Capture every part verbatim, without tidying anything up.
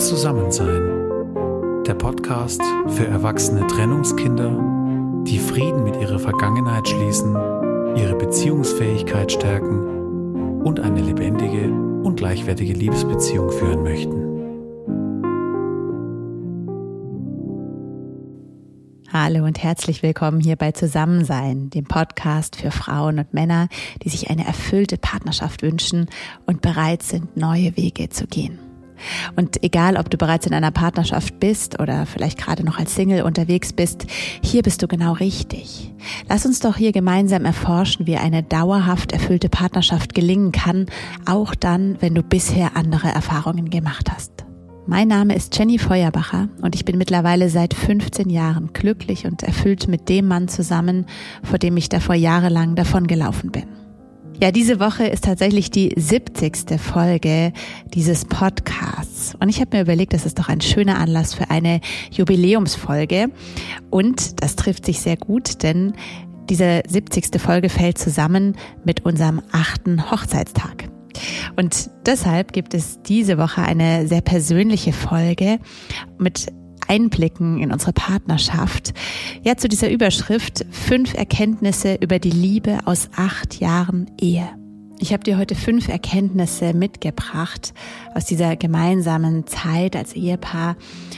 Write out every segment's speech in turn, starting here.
Zusammensein. Der Podcast für erwachsene Trennungskinder, die Frieden mit ihrer Vergangenheit schließen, ihre Beziehungsfähigkeit stärken und eine lebendige und gleichwertige Liebesbeziehung führen möchten. Hallo und herzlich willkommen hier bei Zusammensein, dem Podcast für Frauen und Männer, die sich eine erfüllte Partnerschaft wünschen und bereit sind, neue Wege zu gehen. Und egal, ob du bereits in einer Partnerschaft bist oder vielleicht gerade noch als Single unterwegs bist, hier bist du genau richtig. Lass uns doch hier gemeinsam erforschen, wie eine dauerhaft erfüllte Partnerschaft gelingen kann, auch dann, wenn du bisher andere Erfahrungen gemacht hast. Mein Name ist Jenny Feuerbacher und ich bin mittlerweile seit fünfzehn Jahren glücklich und erfüllt mit dem Mann zusammen, vor dem ich davor jahrelang davongelaufen bin. Ja, diese Woche ist tatsächlich die siebzigste Folge dieses Podcasts und ich habe mir überlegt, das ist doch ein schöner Anlass für eine Jubiläumsfolge und das trifft sich sehr gut, denn diese siebzigste Folge fällt zusammen mit unserem achten Hochzeitstag. Und deshalb gibt es diese Woche eine sehr persönliche Folge mit Einblicken in unsere Partnerschaft. Ja, zu dieser Überschrift: Fünf Erkenntnisse über die Liebe aus acht Jahren Ehe. Ich habe dir heute fünf Erkenntnisse mitgebracht aus dieser gemeinsamen Zeit als Ehepaar,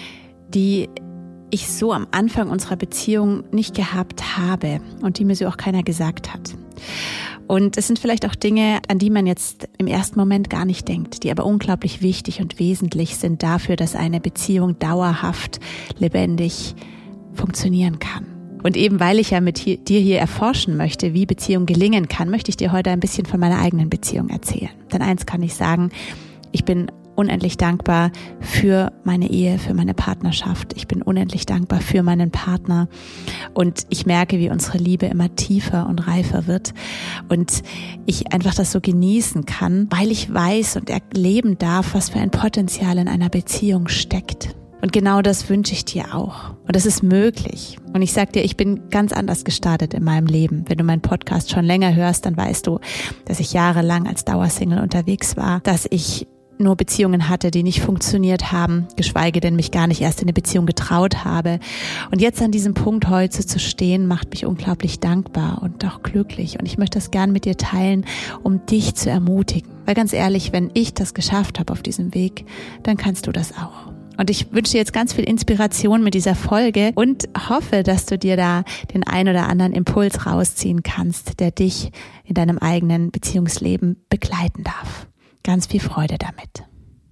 die ich so am Anfang unserer Beziehung nicht gehabt habe und die mir so auch keiner gesagt hat. Und es sind vielleicht auch Dinge, an die man jetzt im ersten Moment gar nicht denkt, die aber unglaublich wichtig und wesentlich sind dafür, dass eine Beziehung dauerhaft, lebendig funktionieren kann. Und eben weil ich ja mit hier, dir hier erforschen möchte, wie Beziehung gelingen kann, möchte ich dir heute ein bisschen von meiner eigenen Beziehung erzählen. Denn eins kann ich sagen, ich bin unendlich dankbar für meine Ehe, für meine Partnerschaft. Ich bin unendlich dankbar für meinen Partner und ich merke, wie unsere Liebe immer tiefer und reifer wird und ich einfach das so genießen kann, weil ich weiß und erleben darf, was für ein Potenzial in einer Beziehung steckt. Und genau das wünsche ich dir auch. Und das ist möglich. Und ich sag dir, ich bin ganz anders gestartet in meinem Leben. Wenn du meinen Podcast schon länger hörst, dann weißt du, dass ich jahrelang als Dauersingle unterwegs war, dass ich nur Beziehungen hatte, die nicht funktioniert haben, geschweige denn mich gar nicht erst in eine Beziehung getraut habe. Und jetzt an diesem Punkt heute zu stehen, macht mich unglaublich dankbar und auch glücklich. Und ich möchte das gern mit dir teilen, um dich zu ermutigen. Weil ganz ehrlich, wenn ich das geschafft habe auf diesem Weg, dann kannst du das auch. Und ich wünsche dir jetzt ganz viel Inspiration mit dieser Folge und hoffe, dass du dir da den ein oder anderen Impuls rausziehen kannst, der dich in deinem eigenen Beziehungsleben begleiten darf. Ganz viel Freude damit.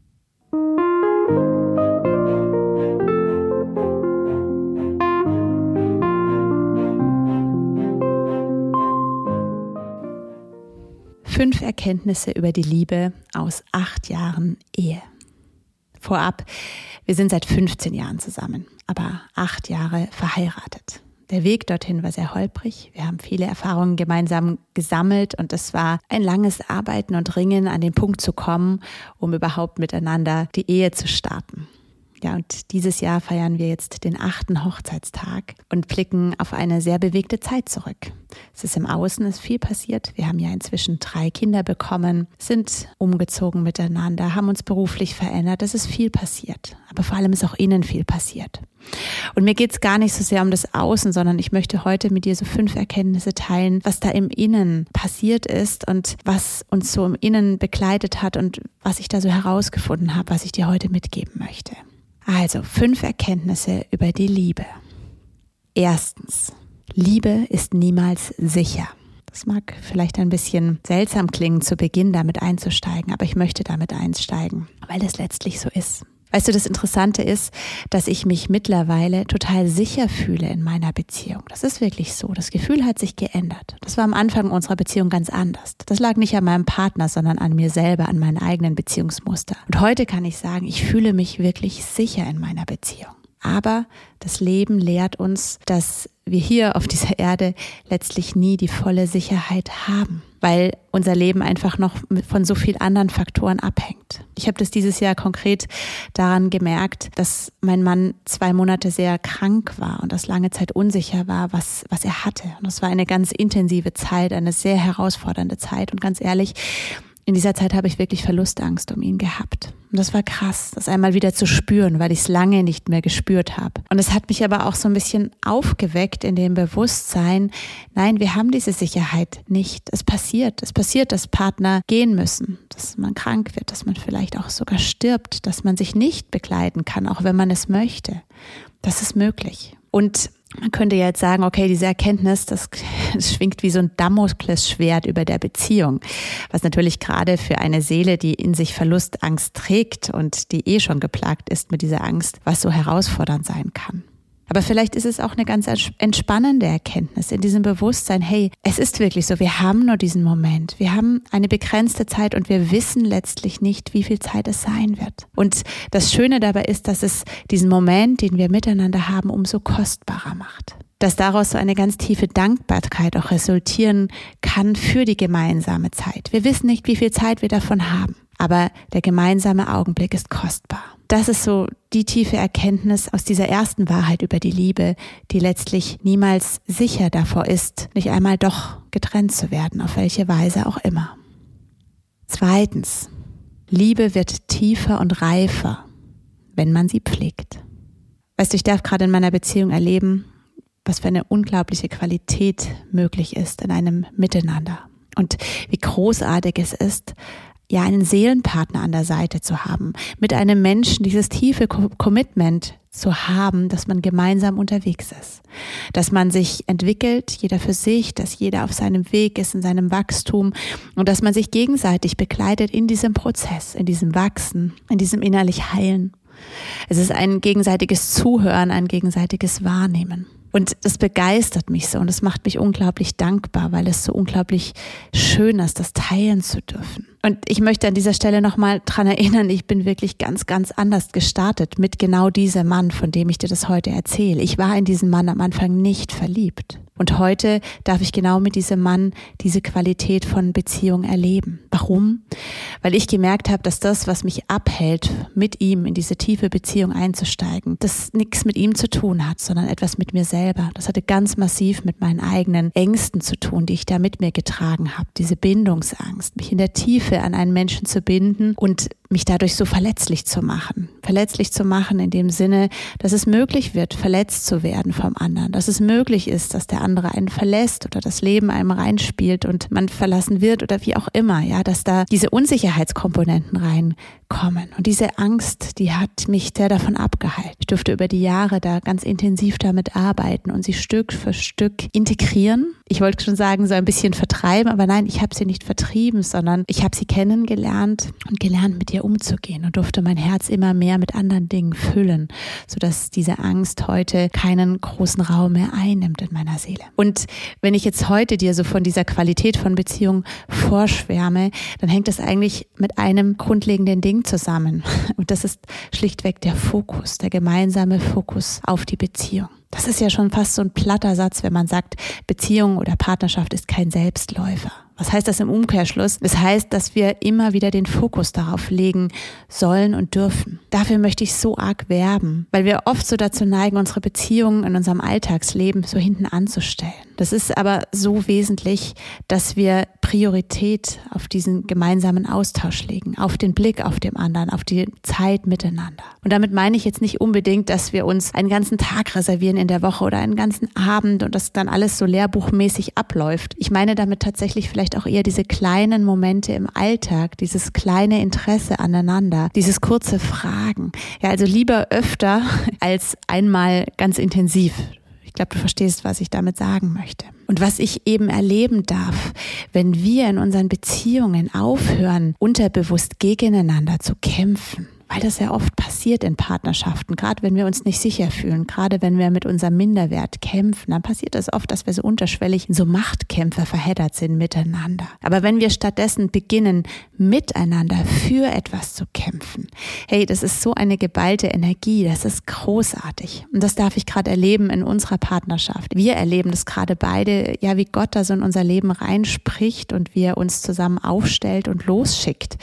Fünf Erkenntnisse über die Liebe aus acht Jahren Ehe. Vorab, wir sind seit fünfzehn Jahren zusammen, aber acht Jahre verheiratet. Der Weg dorthin war sehr holprig. Wir haben viele Erfahrungen gemeinsam gesammelt und es war ein langes Arbeiten und Ringen, an den Punkt zu kommen, um überhaupt miteinander die Ehe zu starten. Ja, und dieses Jahr feiern wir jetzt den achten Hochzeitstag und blicken auf eine sehr bewegte Zeit zurück. Es ist im Außen, ist viel passiert. Wir haben ja inzwischen drei Kinder bekommen, sind umgezogen miteinander, haben uns beruflich verändert. Es ist viel passiert, aber vor allem ist auch innen viel passiert. Und mir geht es gar nicht so sehr um das Außen, sondern ich möchte heute mit dir so fünf Erkenntnisse teilen, was da im Innen passiert ist und was uns so im Innen begleitet hat und was ich da so herausgefunden habe, was ich dir heute mitgeben möchte. Also, fünf Erkenntnisse über die Liebe. Erstens, Liebe ist niemals sicher. Das mag vielleicht ein bisschen seltsam klingen, zu Beginn damit einzusteigen, aber ich möchte damit einsteigen, weil das letztlich so ist. Weißt du, das Interessante ist, dass ich mich mittlerweile total sicher fühle in meiner Beziehung. Das ist wirklich so. Das Gefühl hat sich geändert. Das war am Anfang unserer Beziehung ganz anders. Das lag nicht an meinem Partner, sondern an mir selber, an meinen eigenen Beziehungsmuster. Und heute kann ich sagen, ich fühle mich wirklich sicher in meiner Beziehung. Aber das Leben lehrt uns, dass wir hier auf dieser Erde letztlich nie die volle Sicherheit haben, weil unser Leben einfach noch von so vielen anderen Faktoren abhängt. Ich habe das dieses Jahr konkret daran gemerkt, dass mein Mann zwei Monate sehr krank war und das lange Zeit unsicher war, was, was er hatte. Und das war eine ganz intensive Zeit, eine sehr herausfordernde Zeit. Und ganz ehrlich, in dieser Zeit habe ich wirklich Verlustangst um ihn gehabt. Und das war krass, das einmal wieder zu spüren, weil ich es lange nicht mehr gespürt habe. Und es hat mich aber auch so ein bisschen aufgeweckt in dem Bewusstsein, nein, wir haben diese Sicherheit nicht. Es passiert, es passiert, dass Partner gehen müssen, dass man krank wird, dass man vielleicht auch sogar stirbt, dass man sich nicht begleiten kann, auch wenn man es möchte. Das ist möglich. Und man könnte jetzt sagen, okay, diese Erkenntnis, das, das schwingt wie so ein Damoklesschwert über der Beziehung, was natürlich gerade für eine Seele, die in sich Verlustangst trägt und die eh schon geplagt ist mit dieser Angst, was so herausfordernd sein kann. Aber vielleicht ist es auch eine ganz entspannende Erkenntnis in diesem Bewusstsein, hey, es ist wirklich so, wir haben nur diesen Moment, wir haben eine begrenzte Zeit und wir wissen letztlich nicht, wie viel Zeit es sein wird. Und das Schöne dabei ist, dass es diesen Moment, den wir miteinander haben, umso kostbarer macht. Dass daraus so eine ganz tiefe Dankbarkeit auch resultieren kann für die gemeinsame Zeit. Wir wissen nicht, wie viel Zeit wir davon haben, aber der gemeinsame Augenblick ist kostbar. Das ist so die tiefe Erkenntnis aus dieser ersten Wahrheit über die Liebe, die letztlich niemals sicher davor ist, nicht einmal doch getrennt zu werden, auf welche Weise auch immer. Zweitens, Liebe wird tiefer und reifer, wenn man sie pflegt. Weißt du, ich darf gerade in meiner Beziehung erleben, was für eine unglaubliche Qualität möglich ist in einem Miteinander. Und wie großartig es ist, ja, einen Seelenpartner an der Seite zu haben, mit einem Menschen dieses tiefe Commitment zu haben, dass man gemeinsam unterwegs ist, dass man sich entwickelt, jeder für sich, dass jeder auf seinem Weg ist, in seinem Wachstum und dass man sich gegenseitig begleitet in diesem Prozess, in diesem Wachsen, in diesem innerlich Heilen. Es ist ein gegenseitiges Zuhören, ein gegenseitiges Wahrnehmen. Und das begeistert mich so und es macht mich unglaublich dankbar, weil es so unglaublich schön ist, das teilen zu dürfen. Und ich möchte an dieser Stelle nochmal dran erinnern, ich bin wirklich ganz, ganz anders gestartet mit genau diesem Mann, von dem ich dir das heute erzähle. Ich war in diesen Mann am Anfang nicht verliebt. Und heute darf ich genau mit diesem Mann diese Qualität von Beziehung erleben. Warum? Weil ich gemerkt habe, dass das, was mich abhält, mit ihm in diese tiefe Beziehung einzusteigen, das nichts mit ihm zu tun hat, sondern etwas mit mir selber. Das hatte ganz massiv mit meinen eigenen Ängsten zu tun, die ich da mit mir getragen habe. Diese Bindungsangst, mich in der Tiefe an einen Menschen zu binden und mich dadurch so verletzlich zu machen. Verletzlich zu machen in dem Sinne, dass es möglich wird, verletzt zu werden vom anderen. Dass es möglich ist, dass der andere einen verlässt oder das Leben einem reinspielt und man verlassen wird oder wie auch immer. Ja, dass da diese Unsicherheitskomponenten reinkommen. Und diese Angst, die hat mich sehr davon abgehalten. Ich durfte über die Jahre da ganz intensiv damit arbeiten und sie Stück für Stück integrieren. Ich wollte schon sagen, so ein bisschen vertreiben, aber nein, ich habe sie nicht vertrieben, sondern ich habe sie kennengelernt und gelernt, mit ihr umzugehen und durfte mein Herz immer mehr mit anderen Dingen füllen, sodass diese Angst heute keinen großen Raum mehr einnimmt in meiner Seele. Und wenn ich jetzt heute dir so von dieser Qualität von Beziehung vorschwärme, dann hängt das eigentlich mit einem grundlegenden Ding zusammen. Und das ist schlichtweg der Fokus, der gemeinsame Fokus auf die Beziehung. Das ist ja schon fast so ein platter Satz, wenn man sagt, Beziehung oder Partnerschaft ist kein Selbstläufer. Was heißt das im Umkehrschluss? Das heißt, dass wir immer wieder den Fokus darauf legen sollen und dürfen. Dafür möchte ich so arg werben, weil wir oft so dazu neigen, unsere Beziehungen in unserem Alltagsleben so hinten anzustellen. Das ist aber so wesentlich, dass wir Priorität auf diesen gemeinsamen Austausch legen, auf den Blick auf den anderen, auf die Zeit miteinander. Und damit meine ich jetzt nicht unbedingt, dass wir uns einen ganzen Tag reservieren in der Woche oder einen ganzen Abend und das dann alles so lehrbuchmäßig abläuft. Ich meine damit tatsächlich vielleicht auch eher diese kleinen Momente im Alltag, dieses kleine Interesse aneinander, dieses kurze Fragen. Ja, also lieber öfter als einmal ganz intensiv. Ich glaube, du verstehst, was ich damit sagen möchte. Und was ich eben erleben darf, wenn wir in unseren Beziehungen aufhören, unterbewusst gegeneinander zu kämpfen, weil das ja oft passiert in Partnerschaften, gerade wenn wir uns nicht sicher fühlen, gerade wenn wir mit unserem Minderwert kämpfen, dann passiert es oft, dass wir so unterschwellig in so Machtkämpfe verheddert sind miteinander. Aber wenn wir stattdessen beginnen, miteinander für etwas zu kämpfen, hey, das ist so eine geballte Energie, das ist großartig. Und das darf ich gerade erleben in unserer Partnerschaft. Wir erleben das gerade beide, ja, wie Gott da so in unser Leben reinspricht und wie er uns zusammen aufstellt und losschickt.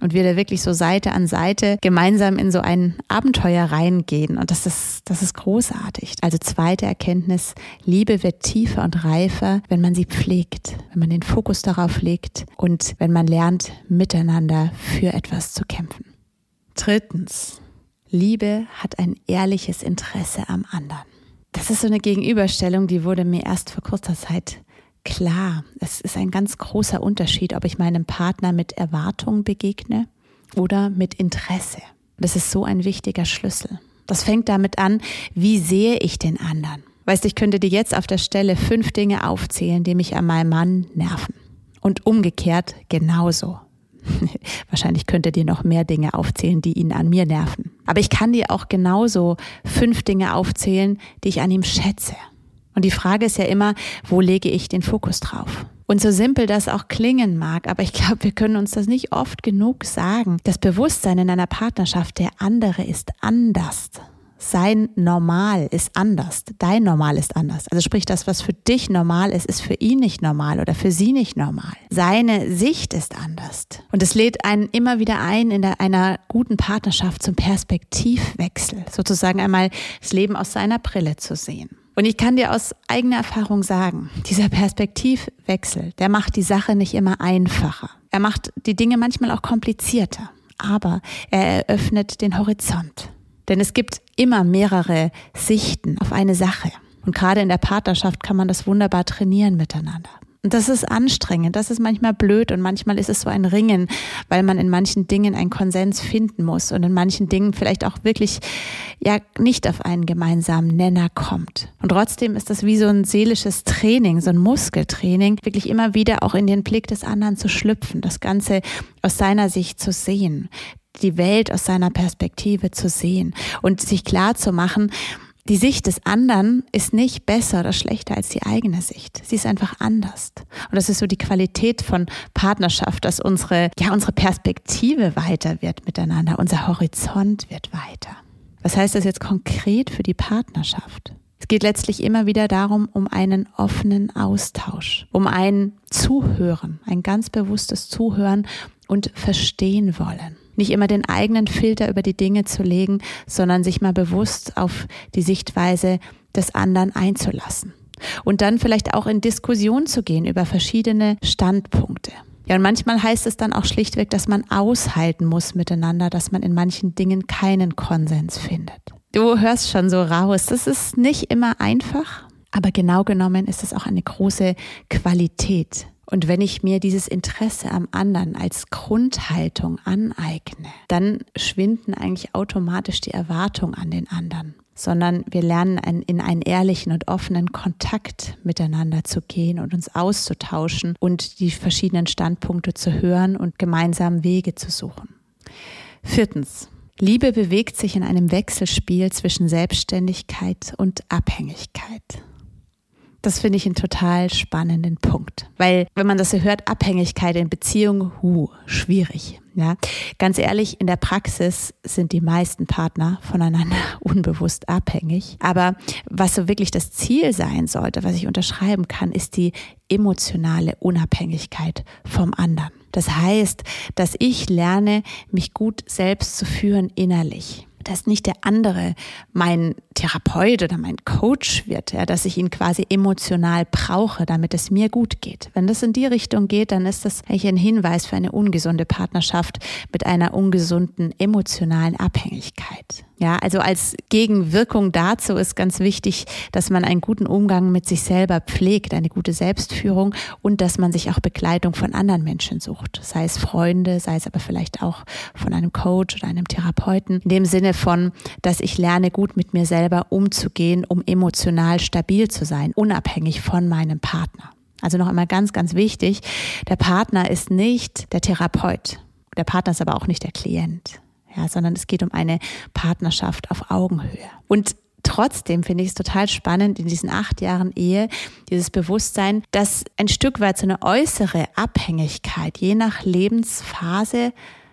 und wir da wirklich so Seite an Seite gemeinsam in so ein Abenteuer reingehen. Und das ist, das ist großartig. Also zweite Erkenntnis, Liebe wird tiefer und reifer, wenn man sie pflegt, wenn man den Fokus darauf legt und wenn man lernt, miteinander für etwas zu kämpfen. Drittens, Liebe hat ein ehrliches Interesse am anderen. Das ist so eine Gegenüberstellung, die wurde mir erst vor kurzer Zeit klar. Es ist ein ganz großer Unterschied, ob ich meinem Partner mit Erwartung begegne oder mit Interesse. Das ist so ein wichtiger Schlüssel. Das fängt damit an, wie sehe ich den anderen? Weißt du, ich könnte dir jetzt auf der Stelle fünf Dinge aufzählen, die mich an meinem Mann nerven. Und umgekehrt genauso. Wahrscheinlich könnte dir noch mehr Dinge aufzählen, die ihn an mir nerven. Aber ich kann dir auch genauso fünf Dinge aufzählen, die ich an ihm schätze. Und die Frage ist ja immer, wo lege ich den Fokus drauf? Und so simpel das auch klingen mag, aber ich glaube, wir können uns das nicht oft genug sagen. Das Bewusstsein in einer Partnerschaft, der andere ist anders. Sein Normal ist anders. Dein Normal ist anders. Also sprich, das, was für dich normal ist, ist für ihn nicht normal oder für sie nicht normal. Seine Sicht ist anders. Und es lädt einen immer wieder ein, in der, einer guten Partnerschaft zum Perspektivwechsel, sozusagen einmal das Leben aus seiner Brille zu sehen. Und ich kann dir aus eigener Erfahrung sagen, dieser Perspektivwechsel, der macht die Sache nicht immer einfacher. Er macht die Dinge manchmal auch komplizierter, aber er eröffnet den Horizont. Denn es gibt immer mehrere Sichten auf eine Sache. Und gerade in der Partnerschaft kann man das wunderbar trainieren miteinander. Und das ist anstrengend, das ist manchmal blöd und manchmal ist es so ein Ringen, weil man in manchen Dingen einen Konsens finden muss und in manchen Dingen vielleicht auch wirklich ja nicht auf einen gemeinsamen Nenner kommt. Und trotzdem ist das wie so ein seelisches Training, so ein Muskeltraining, wirklich immer wieder auch in den Blick des anderen zu schlüpfen, das Ganze aus seiner Sicht zu sehen, die Welt aus seiner Perspektive zu sehen und sich klar zu machen, die Sicht des anderen ist nicht besser oder schlechter als die eigene Sicht. Sie ist einfach anders. Und das ist so die Qualität von Partnerschaft, dass unsere, ja, unsere Perspektive weiter wird miteinander, unser Horizont wird weiter. Was heißt das jetzt konkret für die Partnerschaft? Es geht letztlich immer wieder darum, um einen offenen Austausch, um ein Zuhören, ein ganz bewusstes Zuhören und verstehen wollen. Nicht immer den eigenen Filter über die Dinge zu legen, sondern sich mal bewusst auf die Sichtweise des anderen einzulassen. Und dann vielleicht auch in Diskussion zu gehen über verschiedene Standpunkte. Ja, und manchmal heißt es dann auch schlichtweg, dass man aushalten muss miteinander, dass man in manchen Dingen keinen Konsens findet. Du hörst schon so raus, das ist nicht immer einfach, aber genau genommen ist es auch eine große Qualität. Und wenn ich mir dieses Interesse am anderen als Grundhaltung aneigne, dann schwinden eigentlich automatisch die Erwartungen an den anderen, sondern wir lernen in einen ehrlichen und offenen Kontakt miteinander zu gehen und uns auszutauschen und die verschiedenen Standpunkte zu hören und gemeinsam Wege zu suchen. Viertens. Liebe bewegt sich in einem Wechselspiel zwischen Selbstständigkeit und Abhängigkeit. Das finde ich einen total spannenden Punkt, weil wenn man das so hört, Abhängigkeit in Beziehungen, hu, schwierig. Ja, ganz ehrlich, in der Praxis sind die meisten Partner voneinander unbewusst abhängig. Aber was so wirklich das Ziel sein sollte, was ich unterschreiben kann, ist die emotionale Unabhängigkeit vom anderen. Das heißt, dass ich lerne, mich gut selbst zu führen innerlich. Dass nicht der andere mein Therapeut oder mein Coach wird, ja, dass ich ihn quasi emotional brauche, damit es mir gut geht. Wenn das in die Richtung geht, dann ist das eigentlich ein Hinweis für eine ungesunde Partnerschaft mit einer ungesunden emotionalen Abhängigkeit. Ja, also als Gegenwirkung dazu ist ganz wichtig, dass man einen guten Umgang mit sich selber pflegt, eine gute Selbstführung und dass man sich auch Begleitung von anderen Menschen sucht. Sei es Freunde, sei es aber vielleicht auch von einem Coach oder einem Therapeuten. In dem Sinne von, dass ich lerne, gut mit mir selber umzugehen, um emotional stabil zu sein, unabhängig von meinem Partner. Also noch einmal ganz, ganz wichtig, der Partner ist nicht der Therapeut. Der Partner ist aber auch nicht der Klient. Ja, sondern es geht um eine Partnerschaft auf Augenhöhe. Und trotzdem finde ich es total spannend in diesen acht Jahren Ehe, dieses Bewusstsein, dass ein Stück weit so eine äußere Abhängigkeit je nach Lebensphase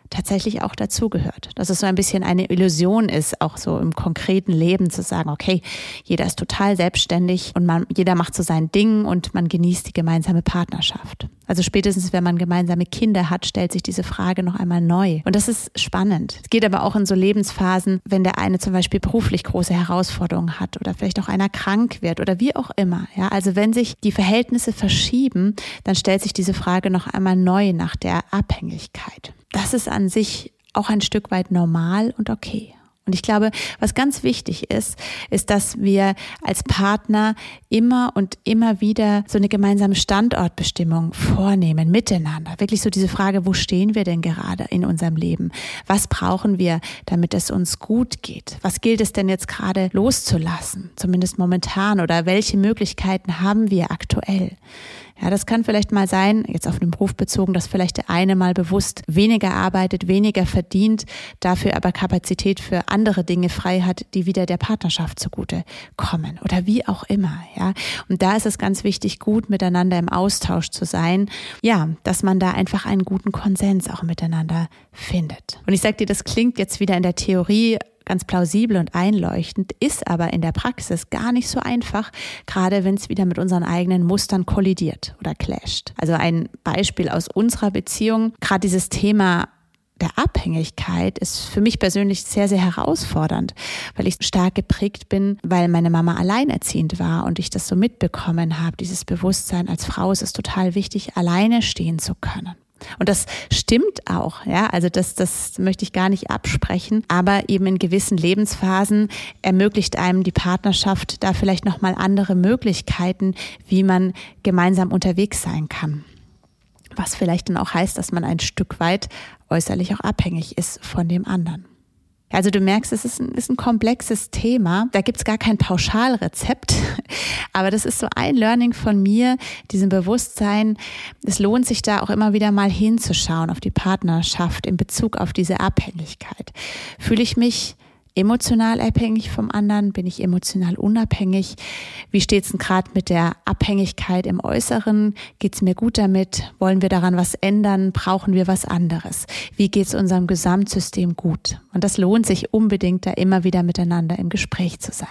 tatsächlich auch dazugehört. Dass es so ein bisschen eine Illusion ist, auch so im konkreten Leben zu sagen, okay, jeder ist total selbstständig und man, jeder macht so sein Ding und man genießt die gemeinsame Partnerschaft. Also spätestens, wenn man gemeinsame Kinder hat, stellt sich diese Frage noch einmal neu. Und das ist spannend. Es geht aber auch in so Lebensphasen, wenn der eine zum Beispiel beruflich große Herausforderungen hat oder vielleicht auch einer krank wird oder wie auch immer. Ja, also wenn sich die Verhältnisse verschieben, dann stellt sich diese Frage noch einmal neu nach der Abhängigkeit. Das ist an sich auch ein Stück weit normal und okay. Und ich glaube, was ganz wichtig ist, ist, dass wir als Partner immer und immer wieder so eine gemeinsame Standortbestimmung vornehmen, miteinander. Wirklich so diese Frage, wo stehen wir denn gerade in unserem Leben? Was brauchen wir, damit es uns gut geht? Was gilt es denn jetzt gerade loszulassen, zumindest momentan? Oder welche Möglichkeiten haben wir aktuell? Ja, das kann vielleicht mal sein, jetzt auf den Beruf bezogen, dass vielleicht der eine mal bewusst weniger arbeitet, weniger verdient, dafür aber Kapazität für andere Dinge frei hat, die wieder der Partnerschaft zugute kommen oder wie auch immer. Ja, und da ist es ganz wichtig, gut miteinander im Austausch zu sein. Ja, dass man da einfach einen guten Konsens auch miteinander findet. Und ich sage dir, das klingt jetzt wieder in der Theorie ganz plausibel und einleuchtend, ist aber in der Praxis gar nicht so einfach, gerade wenn es wieder mit unseren eigenen Mustern kollidiert oder clasht. Also ein Beispiel aus unserer Beziehung, gerade dieses Thema der Abhängigkeit ist für mich persönlich sehr, sehr herausfordernd, weil ich stark geprägt bin, weil meine Mama alleinerziehend war und ich das so mitbekommen habe, dieses Bewusstsein, als Frau ist es total wichtig, alleine stehen zu können. Und das stimmt auch, ja, also das, das möchte ich gar nicht absprechen, aber eben in gewissen Lebensphasen ermöglicht einem die Partnerschaft da vielleicht nochmal andere Möglichkeiten, wie man gemeinsam unterwegs sein kann. Was vielleicht dann auch heißt, dass man ein Stück weit äußerlich auch abhängig ist von dem anderen. Also du merkst, es ist ein, ist ein komplexes Thema. Da gibt's gar kein Pauschalrezept. Aber das ist so ein Learning von mir, diesem Bewusstsein. Es lohnt sich da auch immer wieder mal hinzuschauen auf die Partnerschaft in Bezug auf diese Abhängigkeit. Fühle ich mich emotional abhängig vom anderen? Bin ich emotional unabhängig? Wie steht es denn gerade mit der Abhängigkeit im Äußeren? Geht es mir gut damit? Wollen wir daran was ändern? Brauchen wir was anderes? Wie geht es unserem Gesamtsystem gut? Und das lohnt sich unbedingt, da immer wieder miteinander im Gespräch zu sein.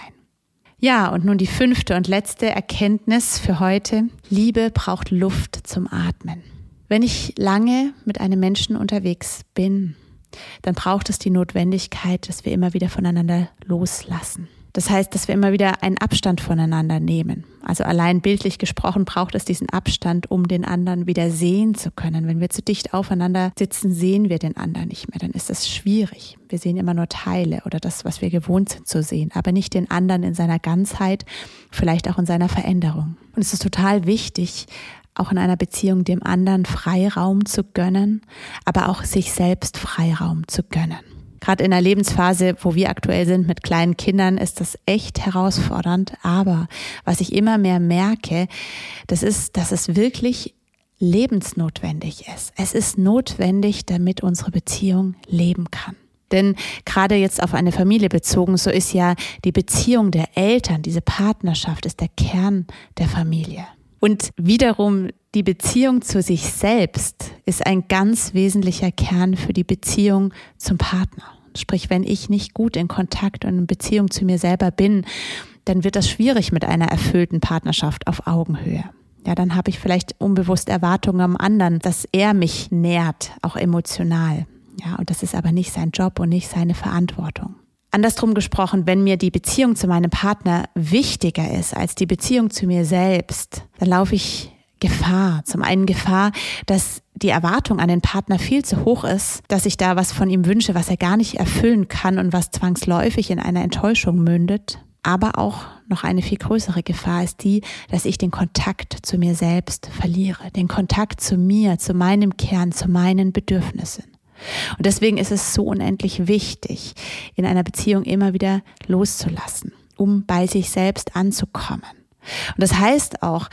Ja, und nun die fünfte und letzte Erkenntnis für heute. Liebe braucht Luft zum Atmen. Wenn ich lange mit einem Menschen unterwegs bin, dann braucht es die Notwendigkeit, dass wir immer wieder voneinander loslassen. Das heißt, dass wir immer wieder einen Abstand voneinander nehmen. Also allein bildlich gesprochen braucht es diesen Abstand, um den anderen wieder sehen zu können. Wenn wir zu dicht aufeinander sitzen, sehen wir den anderen nicht mehr. Dann ist das schwierig. Wir sehen immer nur Teile oder das, was wir gewohnt sind zu sehen, aber nicht den anderen in seiner Ganzheit, vielleicht auch in seiner Veränderung. Und es ist total wichtig, auch in einer Beziehung dem anderen Freiraum zu gönnen, aber auch sich selbst Freiraum zu gönnen. Gerade in der Lebensphase, wo wir aktuell sind mit kleinen Kindern, ist das echt herausfordernd. Aber was ich immer mehr merke, das ist, dass es wirklich lebensnotwendig ist. Es ist notwendig, damit unsere Beziehung leben kann. Denn gerade jetzt auf eine Familie bezogen, so ist ja die Beziehung der Eltern, diese Partnerschaft ist der Kern der Familie. Und wiederum die Beziehung zu sich selbst ist ein ganz wesentlicher Kern für die Beziehung zum Partner. Sprich, wenn ich nicht gut in Kontakt und in Beziehung zu mir selber bin, dann wird das schwierig mit einer erfüllten Partnerschaft auf Augenhöhe. Ja, dann habe ich vielleicht unbewusst Erwartungen am anderen, dass er mich nährt, auch emotional. Ja, und das ist aber nicht sein Job und nicht seine Verantwortung. Andersrum gesprochen, wenn mir die Beziehung zu meinem Partner wichtiger ist als die Beziehung zu mir selbst, dann laufe ich Gefahr. Zum einen Gefahr, dass die Erwartung an den Partner viel zu hoch ist, dass ich da was von ihm wünsche, was er gar nicht erfüllen kann und was zwangsläufig in einer Enttäuschung mündet. Aber auch noch eine viel größere Gefahr ist die, dass ich den Kontakt zu mir selbst verliere, den Kontakt zu mir, zu meinem Kern, zu meinen Bedürfnissen. Und deswegen ist es so unendlich wichtig, in einer Beziehung immer wieder loszulassen, um bei sich selbst anzukommen. Und das heißt auch,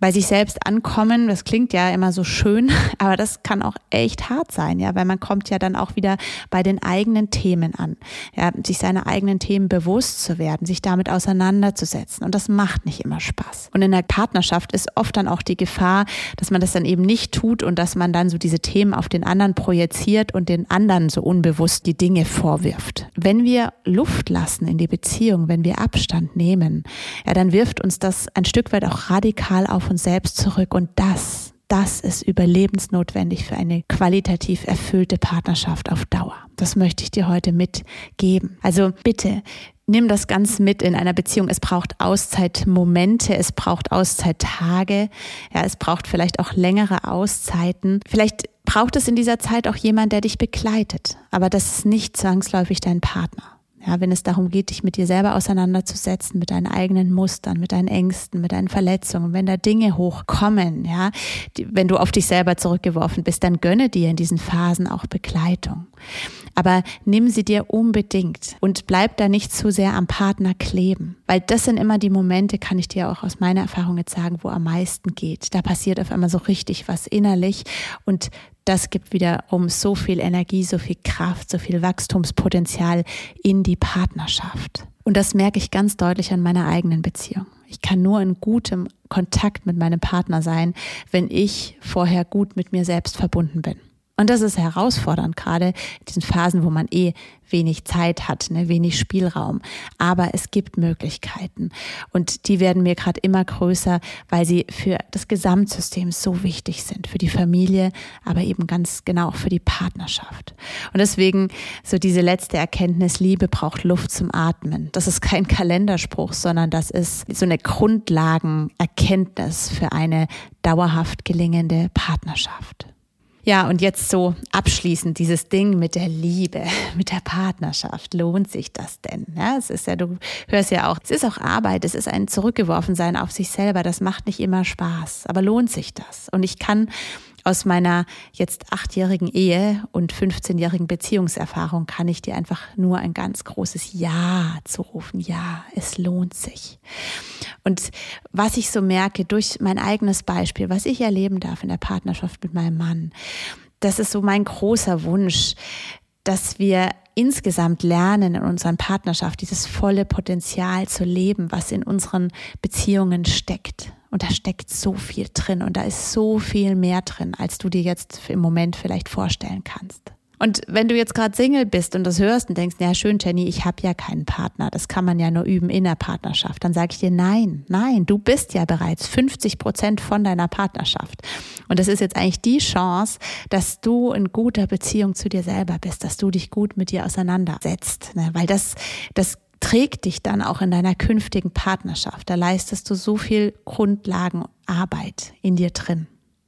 Bei sich selbst ankommen, das klingt ja immer so schön, aber das kann auch echt hart sein, ja, weil man kommt ja dann auch wieder bei den eigenen Themen an, ja, sich seiner eigenen Themen bewusst zu werden, sich damit auseinanderzusetzen und das macht nicht immer Spaß. Und in der Partnerschaft ist oft dann auch die Gefahr, dass man das dann eben nicht tut und dass man dann so diese Themen auf den anderen projiziert und den anderen so unbewusst die Dinge vorwirft. Wenn wir Luft lassen in die Beziehung, wenn wir Abstand nehmen, ja, dann wirft uns das ein Stück weit auch radikal auf uns selbst zurück und das, das ist überlebensnotwendig für eine qualitativ erfüllte Partnerschaft auf Dauer. Das möchte ich dir heute mitgeben. Also bitte, nimm das ganz mit in einer Beziehung. Es braucht Auszeitmomente, es braucht Auszeittage, ja, es braucht vielleicht auch längere Auszeiten. Vielleicht braucht es in dieser Zeit auch jemand, der dich begleitet, aber das ist nicht zwangsläufig dein Partner. Ja, wenn es darum geht, dich mit dir selber auseinanderzusetzen, mit deinen eigenen Mustern, mit deinen Ängsten, mit deinen Verletzungen, wenn da Dinge hochkommen, ja, die, wenn du auf dich selber zurückgeworfen bist, dann gönne dir in diesen Phasen auch Begleitung. Aber nimm sie dir unbedingt und bleib da nicht zu sehr am Partner kleben, weil das sind immer die Momente, kann ich dir auch aus meiner Erfahrung jetzt sagen, wo am meisten geht. Da passiert auf einmal so richtig was innerlich und das gibt wiederum so viel Energie, so viel Kraft, so viel Wachstumspotenzial in die Partnerschaft. Und das merke ich ganz deutlich an meiner eigenen Beziehung. Ich kann nur in gutem Kontakt mit meinem Partner sein, wenn ich vorher gut mit mir selbst verbunden bin. Und das ist herausfordernd, gerade in diesen Phasen, wo man eh wenig Zeit hat, ne, wenig Spielraum. Aber es gibt Möglichkeiten und die werden mir gerade immer größer, weil sie für das Gesamtsystem so wichtig sind, für die Familie, aber eben ganz genau auch für die Partnerschaft. Und deswegen so diese letzte Erkenntnis, Liebe braucht Luft zum Atmen. Das ist kein Kalenderspruch, sondern das ist so eine Grundlagenerkenntnis für eine dauerhaft gelingende Partnerschaft. Ja, und jetzt so abschließend dieses Ding mit der Liebe, mit der Partnerschaft. Lohnt sich das denn? Ja, es ist ja, du hörst ja auch, es ist auch Arbeit, es ist ein Zurückgeworfensein auf sich selber. Das macht nicht immer Spaß, aber lohnt sich das? Und ich kann aus meiner jetzt achtjährigen Ehe und fünfzehnjährigen Beziehungserfahrung kann ich dir einfach nur ein ganz großes Ja zurufen. Ja, es lohnt sich. Und was ich so merke durch mein eigenes Beispiel, was ich erleben darf in der Partnerschaft mit meinem Mann, das ist so mein großer Wunsch, dass wir insgesamt lernen in unserer Partnerschaft dieses volle Potenzial zu leben, was in unseren Beziehungen steckt. Und da steckt so viel drin und da ist so viel mehr drin, als du dir jetzt im Moment vielleicht vorstellen kannst. Und wenn du jetzt gerade Single bist und das hörst und denkst, ja schön Jenny, ich habe ja keinen Partner, das kann man ja nur üben in der Partnerschaft, dann sage ich dir, nein, nein, du bist ja bereits fünfzig Prozent von deiner Partnerschaft. Und das ist jetzt eigentlich die Chance, dass du in guter Beziehung zu dir selber bist, dass du dich gut mit dir auseinandersetzt, ne? Weil das, das trägt dich dann auch in deiner künftigen Partnerschaft. Da leistest du so viel Grundlagenarbeit in dir drin.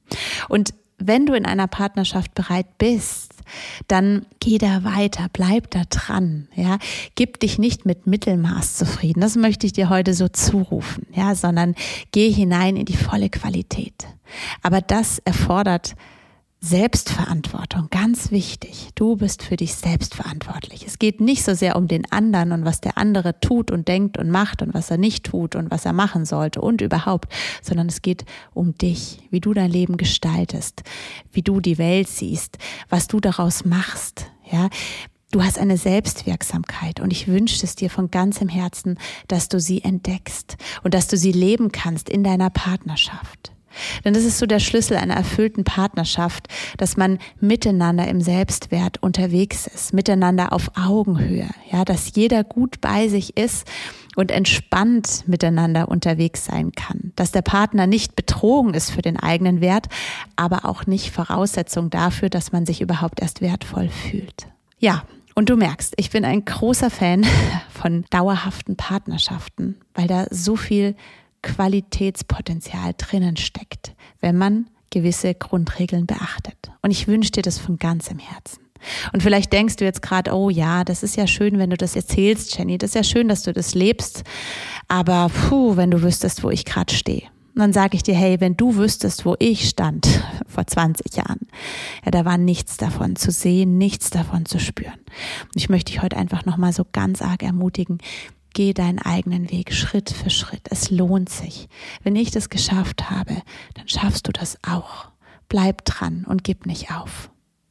Und wenn du in einer Partnerschaft bereit bist, dann geh da weiter, bleib da dran, ja. Gib dich nicht mit Mittelmaß zufrieden. Das möchte ich dir heute so zurufen, ja, sondern geh hinein in die volle Qualität. Aber das erfordert Selbstverantwortung, ganz wichtig. Du bist für dich selbst verantwortlich. Es geht nicht so sehr um den anderen und was der andere tut und denkt und macht und was er nicht tut und was er machen sollte und überhaupt, sondern es geht um dich, wie du dein Leben gestaltest, wie du die Welt siehst, was du daraus machst, ja. Du hast eine Selbstwirksamkeit und ich wünsche es dir von ganzem Herzen, dass du sie entdeckst und dass du sie leben kannst in deiner Partnerschaft. Denn das ist so der Schlüssel einer erfüllten Partnerschaft, dass man miteinander im Selbstwert unterwegs ist, miteinander auf Augenhöhe, ja, dass jeder gut bei sich ist und entspannt miteinander unterwegs sein kann, dass der Partner nicht Bedrohung ist für den eigenen Wert, aber auch nicht Voraussetzung dafür, dass man sich überhaupt erst wertvoll fühlt. Ja, und du merkst, ich bin ein großer Fan von dauerhaften Partnerschaften, weil da so viel Qualitätspotenzial drinnen steckt, wenn man gewisse Grundregeln beachtet. Und ich wünsche dir das von ganzem Herzen. Und vielleicht denkst du jetzt gerade, oh ja, das ist ja schön, wenn du das erzählst, Jenny, das ist ja schön, dass du das lebst, aber puh, wenn du wüsstest, wo ich gerade stehe. Und dann sage ich dir, hey, wenn du wüsstest, wo ich stand vor zwanzig Jahren, ja, da war nichts davon zu sehen, nichts davon zu spüren. Und ich möchte dich heute einfach nochmal so ganz arg ermutigen, Geh deinen eigenen Weg Schritt für Schritt. Es lohnt sich. Wenn ich das geschafft habe, dann schaffst du das auch. Bleib dran und gib nicht auf.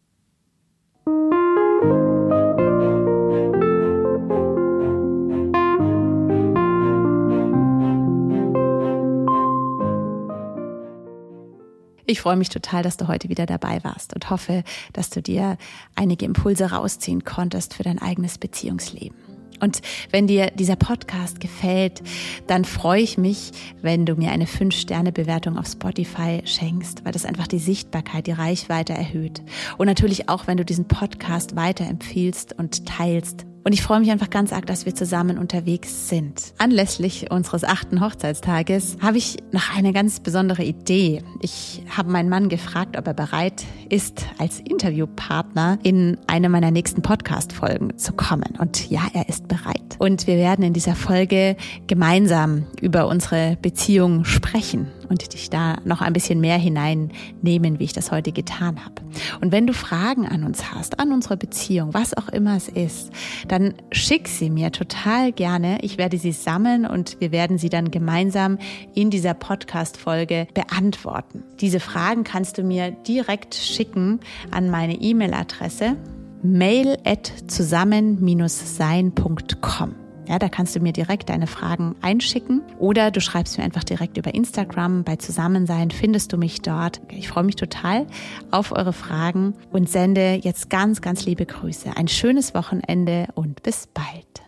Ich freue mich total, dass du heute wieder dabei warst und hoffe, dass du dir einige Impulse rausziehen konntest für dein eigenes Beziehungsleben. Und wenn dir dieser Podcast gefällt, dann freue ich mich, wenn du mir eine fünf Sterne Bewertung auf Spotify schenkst, weil das einfach die Sichtbarkeit, die Reichweite erhöht. Und natürlich auch, wenn du diesen Podcast weiterempfiehlst und teilst. Und ich freue mich einfach ganz arg, dass wir zusammen unterwegs sind. Anlässlich unseres achten Hochzeitstages habe ich noch eine ganz besondere Idee. Ich habe meinen Mann gefragt, ob er bereit ist, als Interviewpartner in eine meiner nächsten Podcast-Folgen zu kommen. Und ja, er ist bereit. Und wir werden in dieser Folge gemeinsam über unsere Beziehung sprechen und dich da noch ein bisschen mehr hineinnehmen, wie ich das heute getan habe. Und wenn du Fragen an uns hast, an unsere Beziehung, was auch immer es ist, dann schick sie mir total gerne. Ich werde sie sammeln und wir werden sie dann gemeinsam in dieser Podcast-Folge beantworten. Diese Fragen kannst du mir direkt schicken an meine E-Mail-Adresse mail at zusammen Bindestrich sein Punkt com. Ja, da kannst du mir direkt deine Fragen einschicken oder du schreibst mir einfach direkt über Instagram. Bei Zusammensein findest du mich dort. Ich freue mich total auf eure Fragen und sende jetzt ganz, ganz liebe Grüße. Ein schönes Wochenende und bis bald.